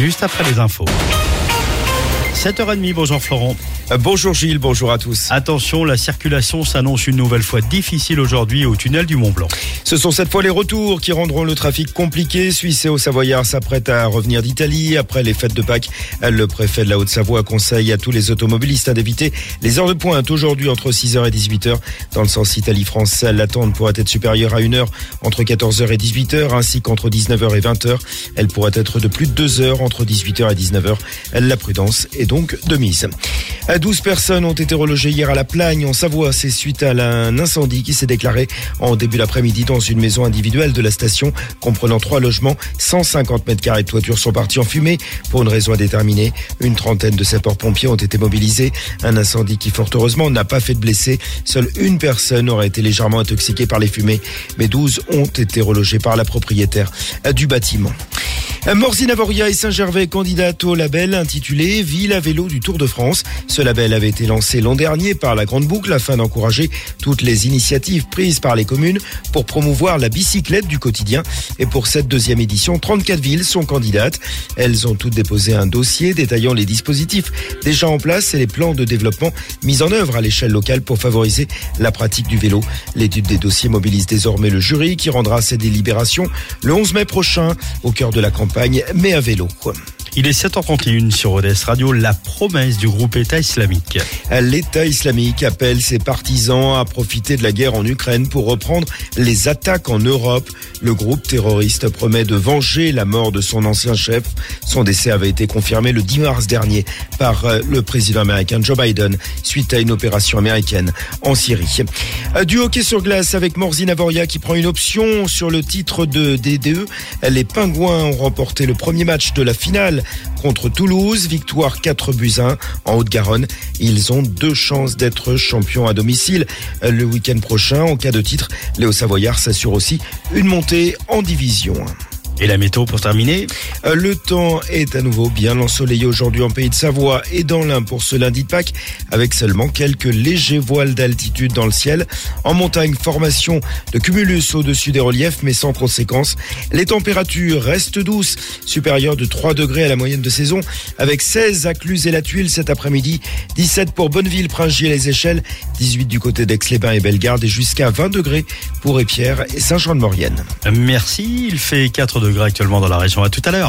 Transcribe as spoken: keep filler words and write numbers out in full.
juste après les infos. sept heures trente, bonjour Florent. Bonjour Gilles, bonjour à tous. Attention, la circulation s'annonce une nouvelle fois difficile aujourd'hui au tunnel du Mont-Blanc. Ce sont cette fois les retours qui rendront le trafic compliqué. Suisse et Haut-Savoyard s'apprêtent à revenir d'Italie. Après les fêtes de Pâques, le préfet de la Haute-Savoie conseille à tous les automobilistes d'éviter les heures de pointe aujourd'hui entre six heures et dix-huit heures. Dans le sens Italie-France, l'attente pourrait être supérieure à une heure entre quatorze heures et dix-huit heures, ainsi qu'entre dix-neuf heures et vingt heures. Elle pourrait être de plus de deux heures entre dix-huit heures et dix-neuf heures. La prudence est donc de mise. douze personnes ont été relogées hier à La Plagne, en Savoie. C'est suite à un incendie qui s'est déclaré en début d'après-midi dans une maison individuelle de la station, comprenant trois logements. cent cinquante mètres carrés de toiture sont partis en fumée pour une raison indéterminée. Une trentaine de sapeurs-pompiers ont été mobilisés. Un incendie qui, fort heureusement, n'a pas fait de blessés. Seule une personne aurait été légèrement intoxiquée par les fumées, mais douze ont été relogés par la propriétaire du bâtiment. Morzine Avoria et Saint-Gervais, candidates au label intitulé Ville à vélo du Tour de France. Ce label avait été lancé l'an dernier par la Grande Boucle afin d'encourager toutes les initiatives prises par les communes pour promouvoir la bicyclette du quotidien. Et pour cette deuxième édition, trente-quatre villes sont candidates. Elles ont toutes déposé un dossier détaillant les dispositifs déjà en place et les plans de développement mis en œuvre à l'échelle locale pour favoriser la pratique du vélo. L'étude des dossiers mobilise désormais le jury qui rendra ses délibérations le onze mai prochain au cœur de la campagne, mais à vélo. Il est sept heures trente et une sur O D S Radio, la promesse du groupe État islamique. L'État islamique appelle ses partisans à profiter de la guerre en Ukraine pour reprendre les attaques en Europe. Le groupe terroriste promet de venger la mort de son ancien chef. Son décès avait été confirmé le dix mars dernier par le président américain Joe Biden suite à une opération américaine en Syrie. Du hockey sur glace avec Morzine Avoria qui prend une option sur le titre de D D E. Les Pingouins ont remporté le premier match de la finale contre Toulouse, victoire quatre buts à un en Haute-Garonne. Ils ont deux chances d'être champions à domicile le week-end prochain. En cas de titre, les Hauts-Savoyards s'assurent aussi une montée en division. Et la météo pour terminer? Le temps est à nouveau bien ensoleillé aujourd'hui en Pays de Savoie et dans l'Ain pour ce lundi de Pâques, avec seulement quelques légers voiles d'altitude dans le ciel. En montagne, formation de cumulus au-dessus des reliefs, mais sans conséquence. Les températures restent douces, supérieures de trois degrés à la moyenne de saison, avec seize à Cluses et la Tuile cet après-midi, dix-sept pour Bonneville, Pringier et les Échelles, dix-huit du côté d'Aix-les-Bains et Bellegarde et jusqu'à vingt degrés pour Épierre et Saint-Jean-de-Maurienne. Merci, il fait quatre degrés actuellement dans la région. À tout à l'heure.